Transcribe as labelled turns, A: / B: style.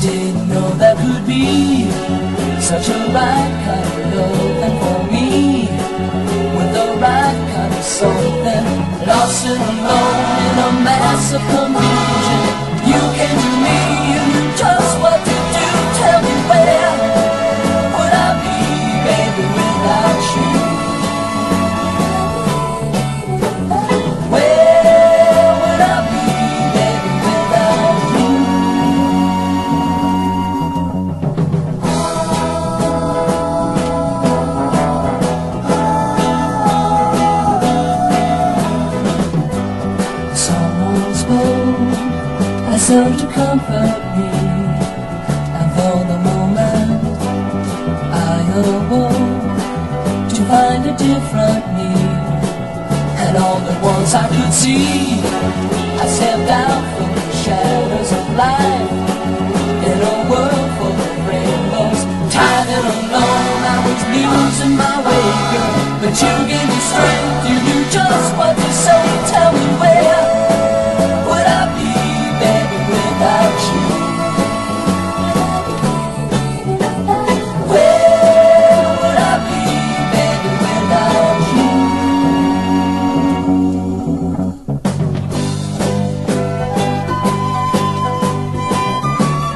A: Didn't know there could be such a right kind of love, and for me, with the right kind of something, lost and alone in a mass of confusion. You came to me, you knew just what to do. Tell me where would I be, baby, without you? Where would I be, baby, without you? Someone spoke as though to comfort me, and for the moment I awoke to find a different me. And all at once I could see I stepped out from the shadows of life in a world full of rainbows. Tired and alone, I was losing my way, girl, but you gave me strength. You knew just what to say.